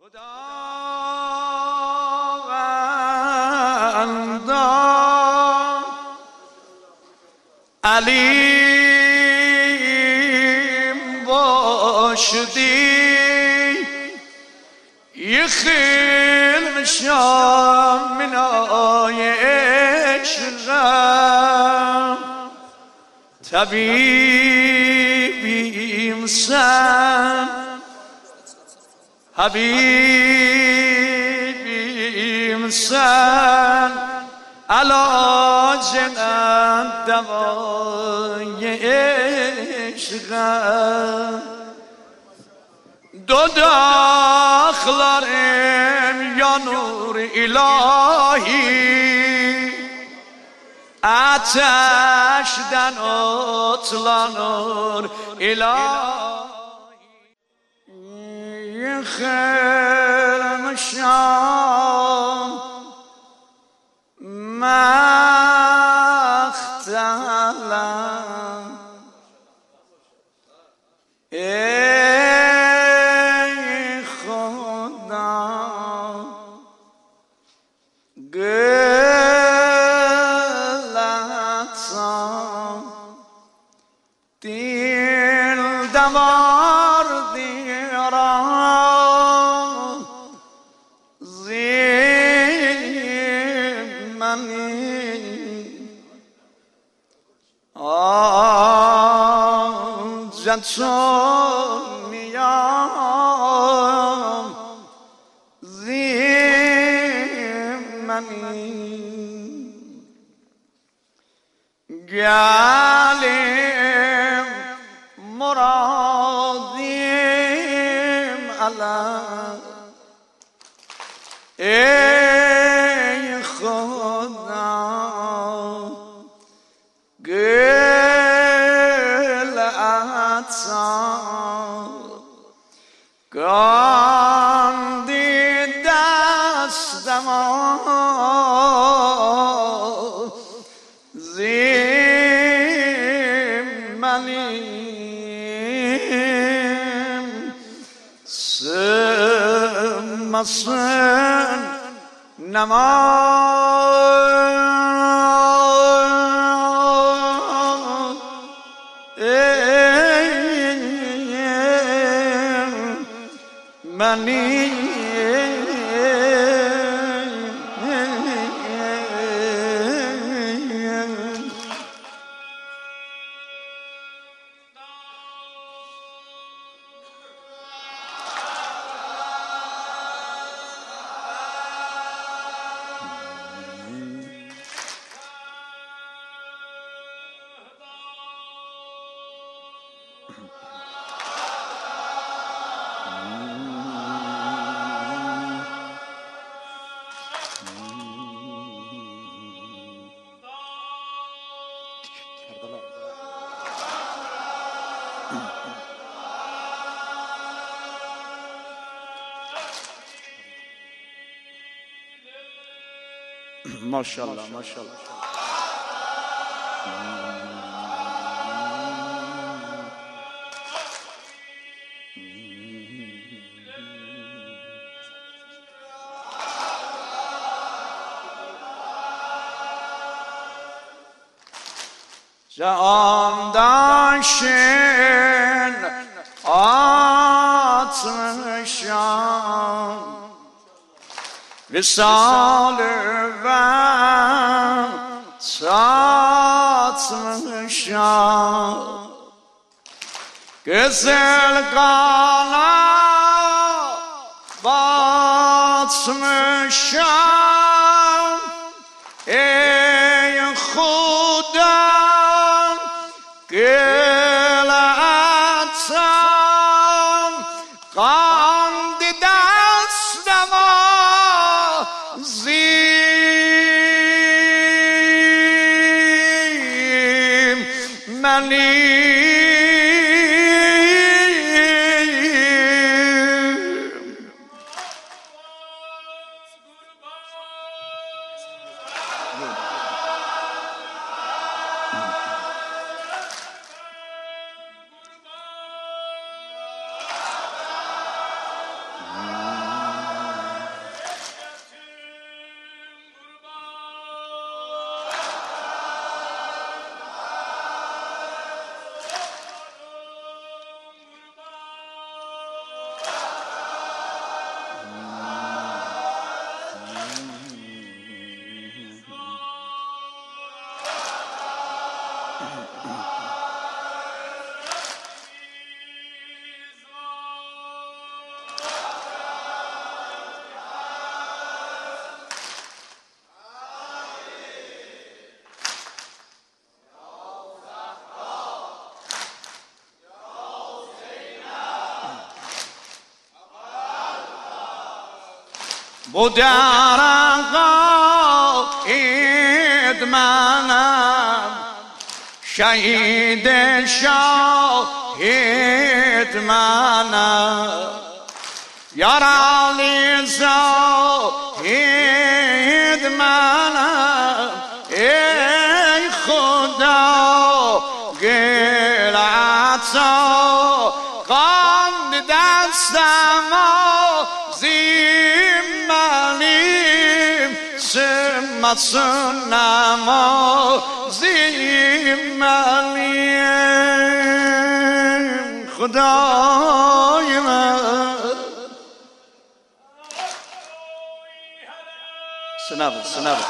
علیم باشدی یخیل نشان من عشقم طبیبیم سن حبیبیم سن علاجم دوای عشقم دو داخلارم یا نور الهی آتش دن اطلانور الهی خیل مشام مختلم ای خدا گلتم دل دوار دیرم زیمنی آنجا میام زیمنی گلیم مرادیم علم ای خدا گلعطا گاندی دستم زیمنیم سمسن نماز منی ماشاءالله ماشاءالله جهان داشتن آتشان وصال و ساتمشان گزل قالا باتمشان ای خدا گلعطم قاند دستم زیمنی bu در عقاید منم شهید شاهد منم یار علی زاهد منم ای خدا گل عطا قند دستم زیمالیم سمت سنم زیمالیم خدای من سنبه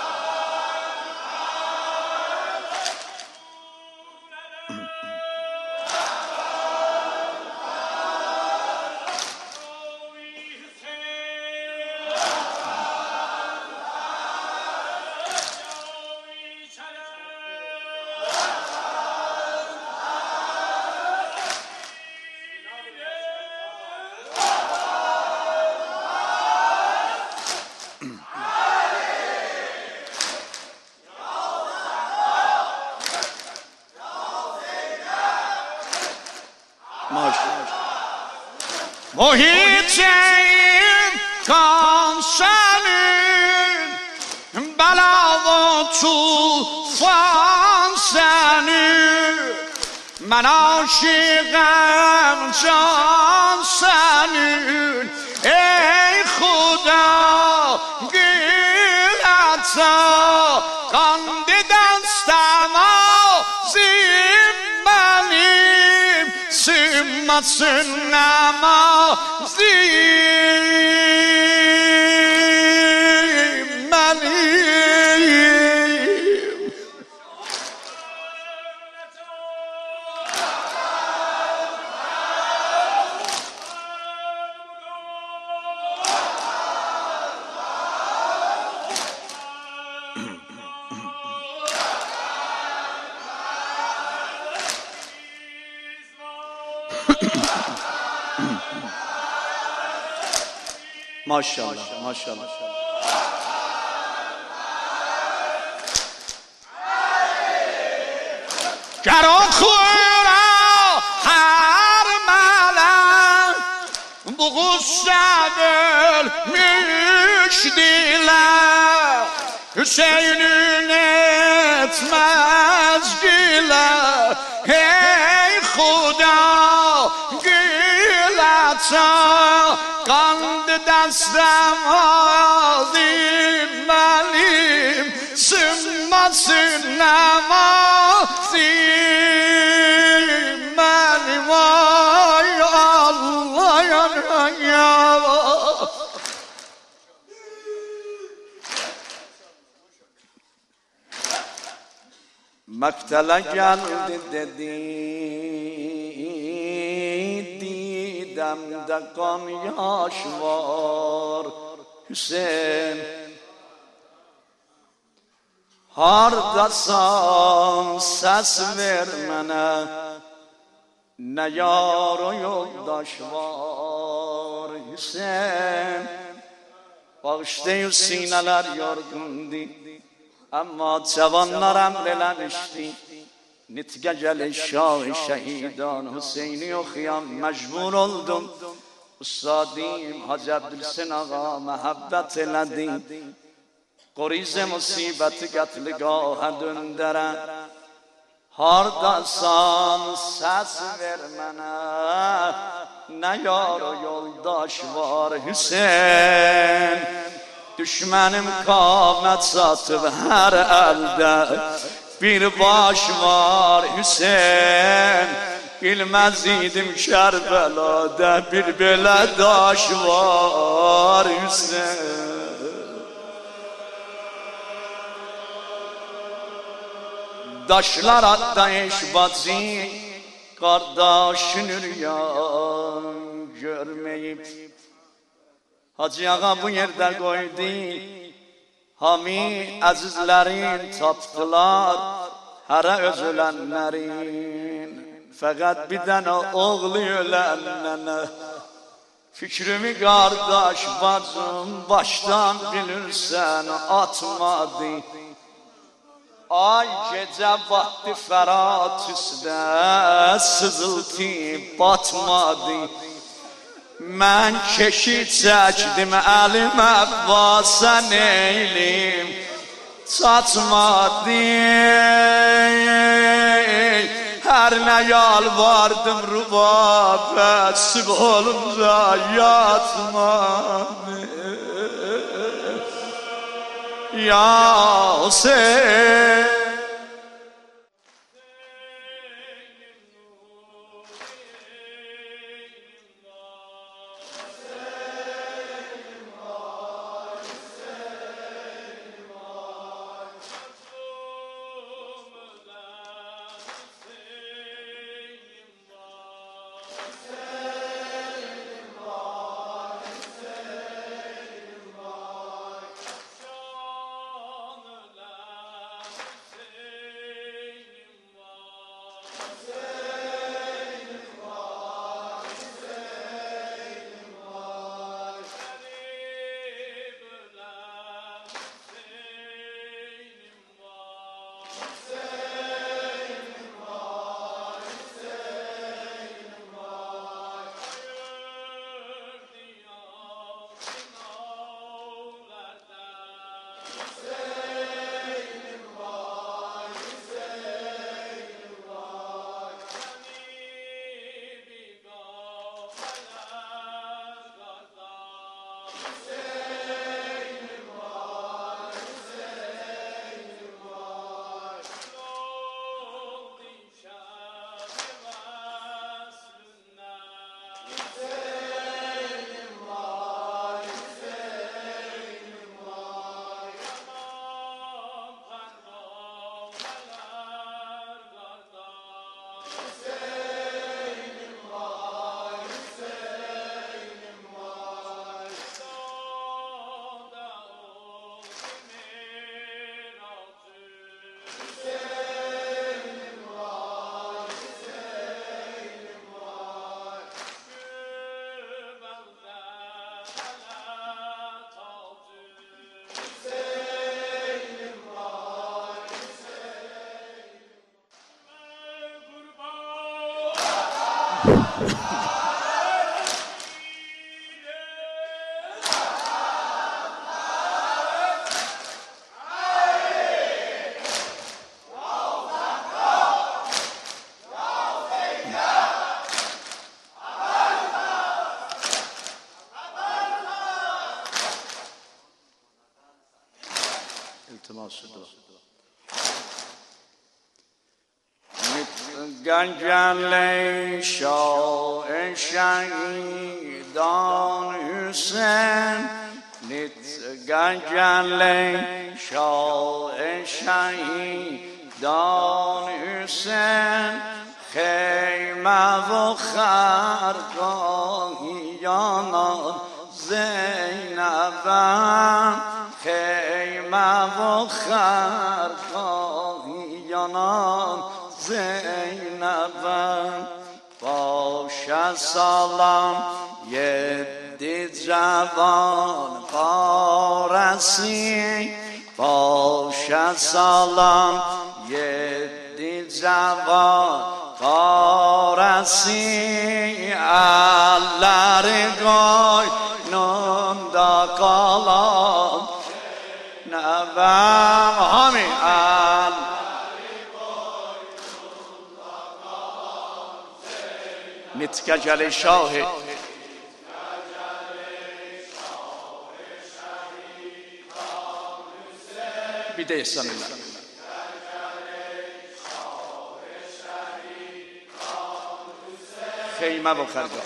محیط این کامسنین بلا و توفان سنین من عاشقم جان سنین ای خدا گیلتا قند دستم زیمالیم سمت سنم زیمالیم ماشاءالله ماشاءالله گرا خورا هر ملن بغوز دل میش دیلم حسینین اتمز گیلم ای خدا گیلتا قند دستم زیمالیم سمت سنم زیمالیم وای الله یا مقتل گلد دیدم دقام یاشوار حسین هر دستان سس vermene ne yar o yoldaş var Hüseyin bağışlayın sineler yorgundu ama cavanlar emrelemişti nitge gel şah şehidan Hüseyin'i okuyan mecbur oldum Ustadim Hacı Abdülsen ağa mehabbet eledi Qoriz musibeti qatligaha döndərən Hardasan səs ver mənə Nə yar o yoldaş var Hüseyin Düşmənim qamət satıb hər əldə Bir baş var Hüseyin Bilməz idim Kərbəlada Bir belə daş var Hüseyin Daşlar ateş bacı Kardeşin rüyan görmeyip Hacı ağa bu yerde koydu Hami azizlerin taptılar Hara özülenlerin Fakat bir tane oğlu ölenlene Fikrimi qardaş bacım başdan bilirsən atmadı. Ay gecə batdı fərat üstə sızıltı batmadı. Mən keşik çəkdim əlimə vasa neylim çatmadı. Hər nə yalvardım rübabət sübh olunca yatmadı. Ya Hüseyin گنجله شاه شهیدان حسین نیت گنجله شاه شهیدان حسین خیمه و خرگاهیان زینبم خیمه و خرگاهیان زینبم باشه سلام یدی جوان قارسی باشه سلام یدی جوان قارسی اللر گوی نوندا قلام نبم همین نتگجل شاه بیده سن الله خیمه و خرگاه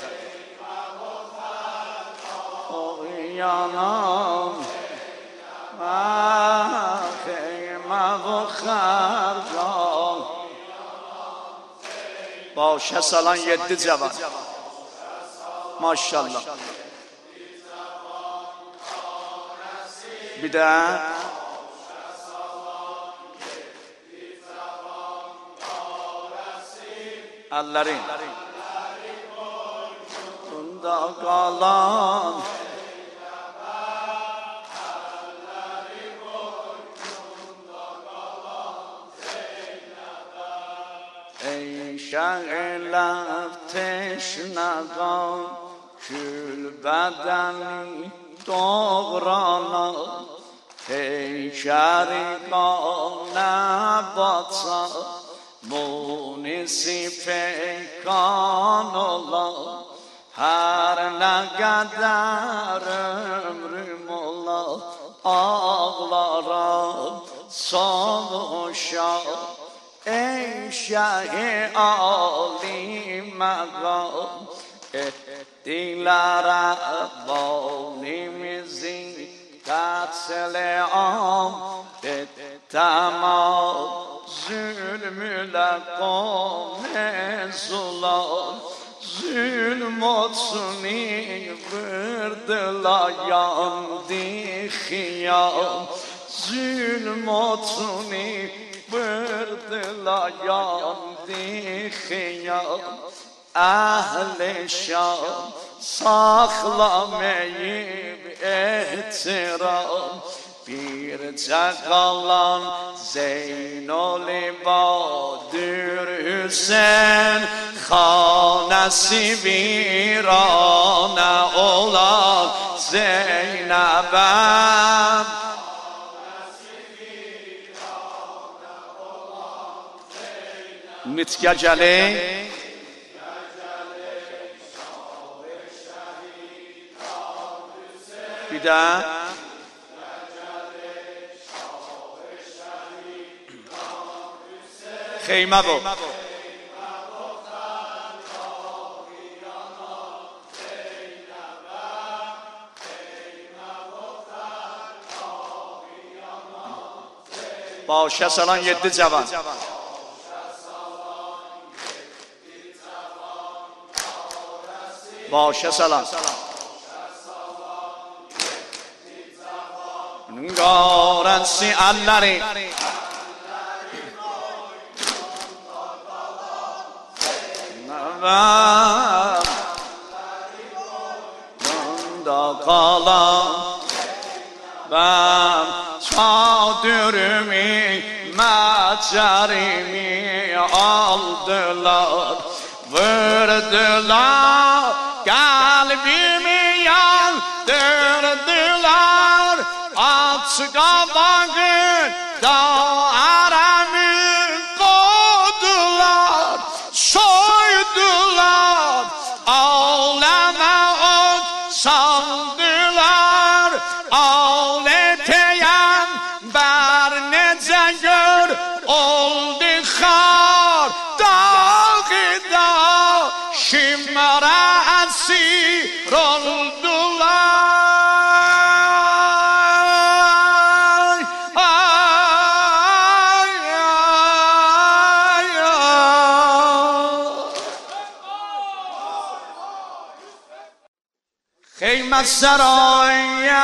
یانم خیمه و خرگاه باشه سالان یدی جوان ماشاءالله بیده Ellerin da qalan ey şəğləb teşnəqan kül bədəni doğranan ey şəriqanə baca munisi peykan olan hər nə qədər ömrüm ola ağlaram soğuşam ey şəhi ali məqam etdilər əvvalimizin qətl-am tamam zulmülə qom-zulam zulm otsuni vırdılar yandı xiyam zulm otsuni vırdılar yandı xiyam əhl-i şam saxlamayıb ehtiram bircə qalan Zeynul-i Badir Hüseyn xanəsi viranə olan Zeynəbəm nitqə gəlin bir də خیمه بود باشه سالان 7 جوان باشه سالان نگارن سی اللری da qalan ben çadırımı məcarimi aldılar vurdular kalbimi yandırdılar aç qabağı da aramı qodular soydular ağlama ot saldılar ağleteyen ber nece gör oldu xar dağda şimara esir oldular ay, ay, ay. Xeymə saraya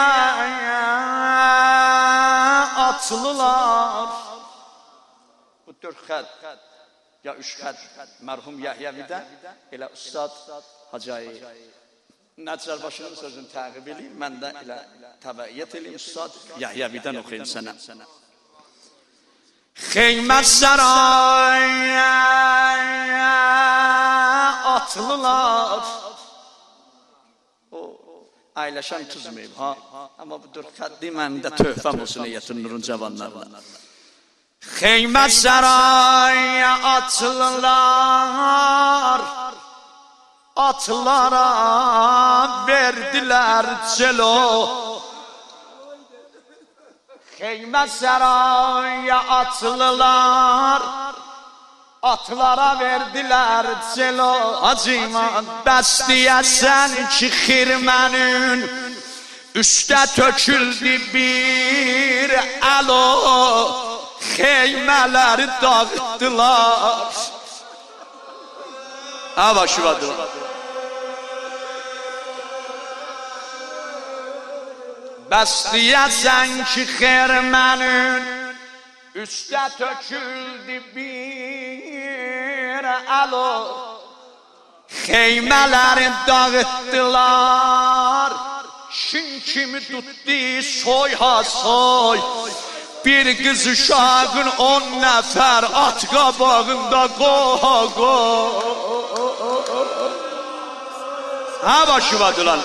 atlılar bu 4 xət ya 3 xət mərhum Yəhyavidə elə Üstad Hacı Nəcərbaşının sözünü təqib edeyim mən də elə təbəiyyət edeyim Üstad Yəhyavidən oxuyun sənə Xeymə saraya atlılar Aylaşan tuzmayıb ha amma bu 4 xətti məndə töhfəm olsun Eyyətün Nurun cavanlarına Xeymə saraya atlılar atlara verdiler celo Xeymə saraya atlılar atlara verdiler celo Haciman bəstiyəsən ki xirmənin üstə töküldü bir alo Xeymələri dağıttılar Hava şuvadılar Bəstiyəsən ki xirmənin üstə töküldü bir alo Xeymələri dağıttılar. Şin kimi tutdu soy ha soy. Bir kız uşağın 10 nəfər at qabağında qoy. Ha başıvadılar.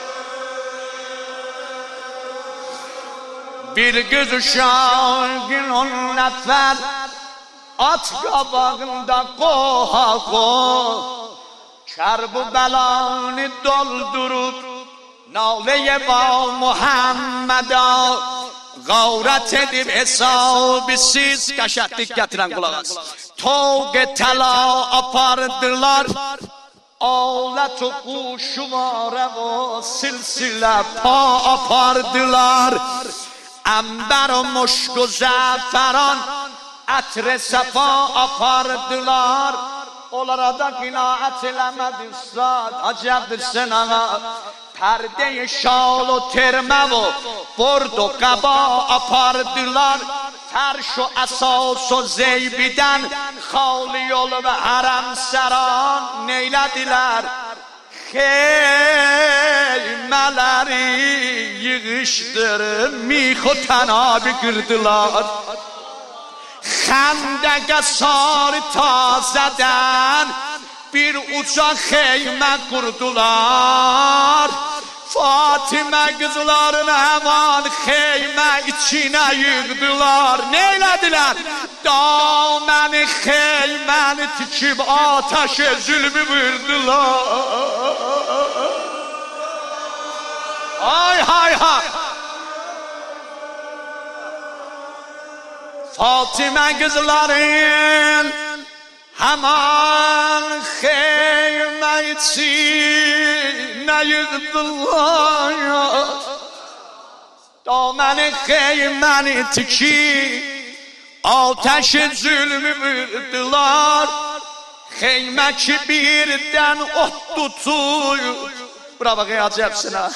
Bir kız uşağın 10 nəfər at qabağında qoy. Kərbəlanı doldurub naləyə ba Muhammədə Qavrət edib hesabisiz qəşətlik gətirən qulaq as. Toq-e təla apardılar. Alət o quşuvarə o silsilə pa apardılar. Əmbər o muşq o zəfəran ətr-i səfa apardılar. Onlara da qinaət eləmədi üstad. Acəbdir sən ağa. Pərdə-i şal o termə o bord o qəba apardılar. Fərş o əsas o zeybidən xali yol və hərəm səran neylədilər? Xeymələri yığışdırıb mix o tənabi qırdılar. Xəndəqə sarı tazədən bir uca xeymə qurdular. Fatimə qızlarını həman xeymə içinə yığdılar. Neylədilər? Daməni xeyməni tikib ateşə zülmü vurdular. Ay hay hay. Fatimə qızların həman xeymə içinə yığdılar. Daməni xeyməni tikib ateşə zülmü vurdular. Xeymə ki birdən ot tutuyur. Bravo qeyacəbsin ha.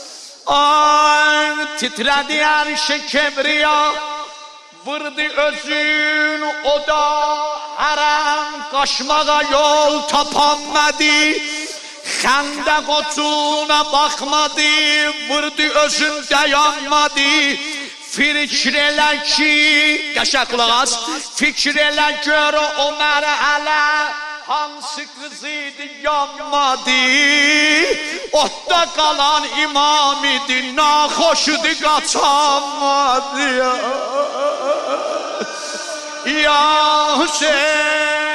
Ay titrədi ərşə kebriya. Vurdu özün o da hərəm qaşmağa yol tapanmadı. Xəndəq otuna baxmadı. Vurdu özün dayanmadı. Fikr elə ki, qəşəng qulaq as. Fikr elə gör o mərhələ hansı qız idi yanmadı. Otda qalan imam idi, naxoş idi qaçamadı. Ya Hüseyin